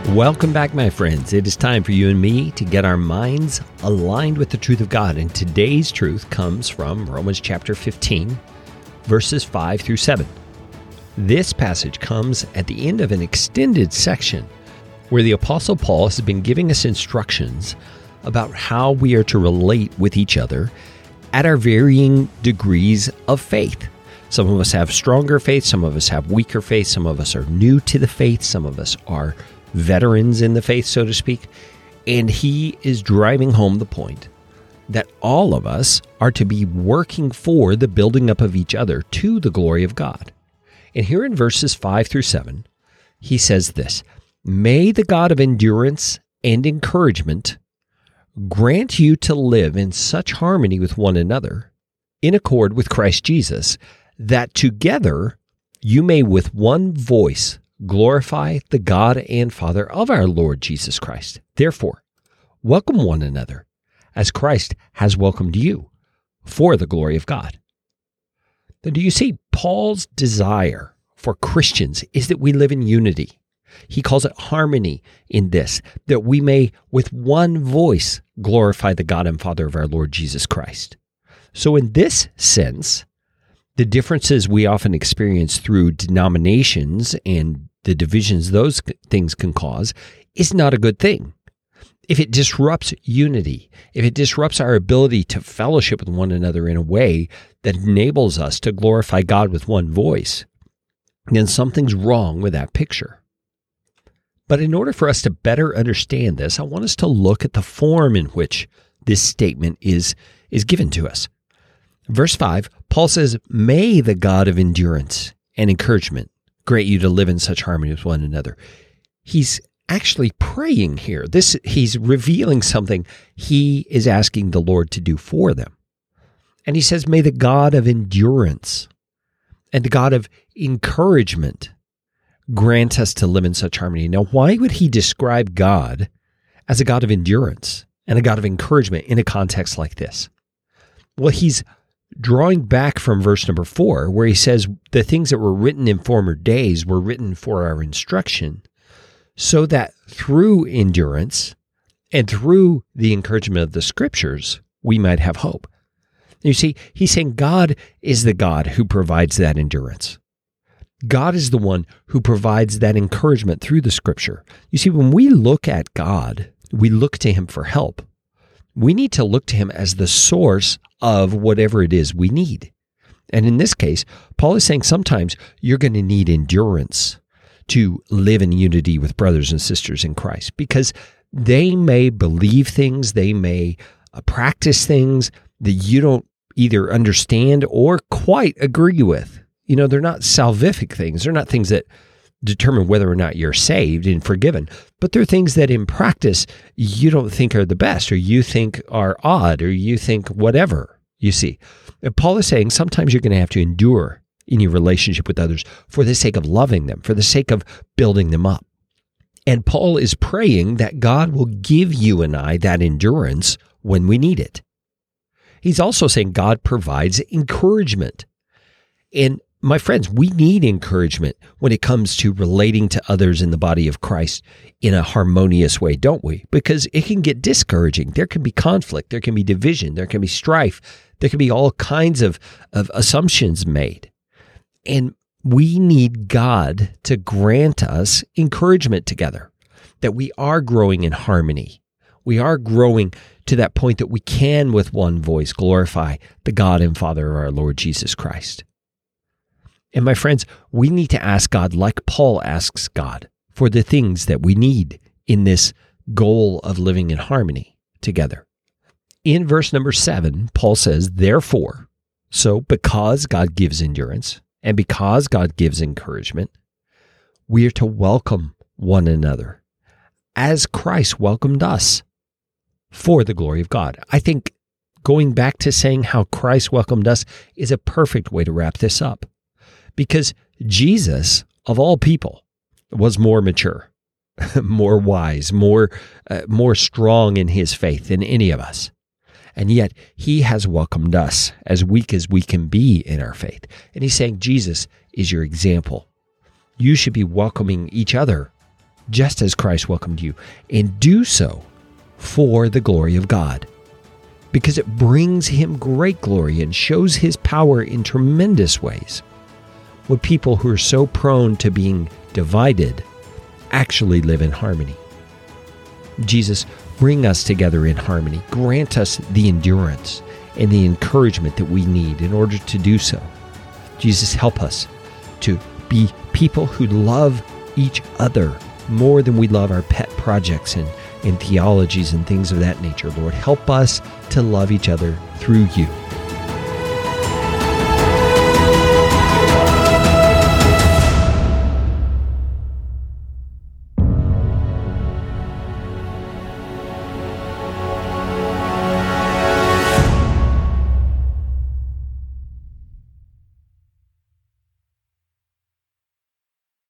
Welcome back, my friends. It is time for you and me to get our minds aligned with the truth of God. And today's truth comes from Romans chapter 15, verses 5 through 7. This passage comes at the end of an extended section where the Apostle Paul has been giving us instructions about how we are to relate with each other at our varying degrees of faith. Some of us have stronger faith, some of us have weaker faith, some of us are new to the faith, some of us are veterans in the faith, so to speak. And he is driving home the point that all of us are to be working for the building up of each other to the glory of God. And here in verses 5 through 7, he says this: "May the God of endurance and encouragement grant you to live in such harmony with one another, in accord with Christ Jesus, that together you may with one voice glorify the God and Father of our Lord Jesus Christ. Therefore, welcome one another, as Christ has welcomed you, for the glory of God." Now, do you see, Paul's desire for Christians is that we live in unity. He calls it harmony in this, that we may with one voice glorify the God and Father of our Lord Jesus Christ. So in this sense, the differences we often experience through denominations and the divisions those things can cause is not a good thing. If it disrupts unity, if it disrupts our ability to fellowship with one another in a way that enables us to glorify God with one voice, then something's wrong with that picture. But in order for us to better understand this, I want us to look at the form in which this statement is given to us. Verse 5, Paul says, "May the God of endurance and encouragement grant you to live in such harmony with one another." He's actually praying here. He's revealing something he is asking the Lord to do for them. And he says, "May the God of endurance and the God of encouragement grant us to live in such harmony." Now, why would he describe God as a God of endurance and a God of encouragement in a context like this? Well, he's drawing back from verse number 4, where he says the things that were written in former days were written for our instruction, so that through endurance and through the encouragement of the Scriptures, we might have hope. You see, he's saying God is the God who provides that endurance. God is the one who provides that encouragement through the Scripture. You see, when we look at God, we look to him for help. We need to look to him as the source of whatever it is we need. And in this case, Paul is saying sometimes you're going to need endurance to live in unity with brothers and sisters in Christ, because they may believe things, they may practice things that you don't either understand or quite agree with. You know, they're not salvific things. They're not things that determine whether or not you're saved and forgiven, but they're things that in practice you don't think are the best, or you think are odd, or you think whatever, you see. And Paul is saying sometimes you're going to have to endure in your relationship with others for the sake of loving them, for the sake of building them up. And Paul is praying that God will give you and I that endurance when we need it. He's also saying God provides encouragement. And my friends, we need encouragement when it comes to relating to others in the body of Christ in a harmonious way, don't we? Because it can get discouraging. There can be conflict. There can be division. There can be strife. There can be all kinds of assumptions made. And we need God to grant us encouragement together, that we are growing in harmony. We are growing to that point that we can, with one voice, glorify the God and Father of our Lord Jesus Christ. And my friends, we need to ask God, like Paul asks God, for the things that we need in this goal of living in harmony together. In verse number 7, Paul says, "Therefore," so because God gives endurance and because God gives encouragement, we are to welcome one another as Christ welcomed us for the glory of God. I think going back to saying how Christ welcomed us is a perfect way to wrap this up. Because Jesus, of all people, was more mature, more wise, more strong in his faith than any of us. And yet he has welcomed us, as weak as we can be in our faith. And he's saying, Jesus is your example. You should be welcoming each other just as Christ welcomed you, and do so for the glory of God, because it brings him great glory and shows his power in tremendous ways. When people who are so prone to being divided actually live in harmony. Jesus, bring us together in harmony. Grant us the endurance and the encouragement that we need in order to do so. Jesus, help us to be people who love each other more than we love our pet projects and theologies and things of that nature. Lord, help us to love each other through you.